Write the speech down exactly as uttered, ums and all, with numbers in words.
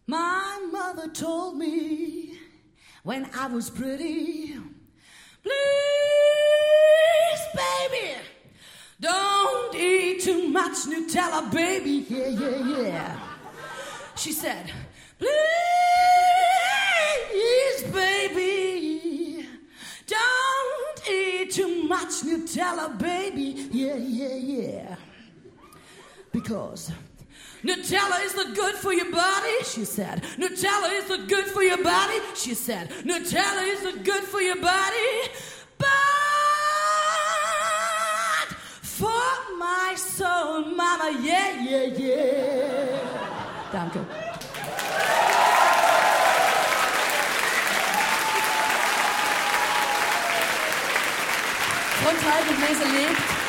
My mother told me when I was pretty, please, baby, don't eat too much Nutella, baby. Yeah, yeah, yeah. She said, please, baby, don't eat too much Nutella, baby. Yeah, yeah, yeah. Because Nutella is the good for your body, she said. Nutella is the good for your body, she said. Nutella is the good for your body, but for my soul, mama, yeah, yeah, yeah. Danke. Frontal Gebläse lebt.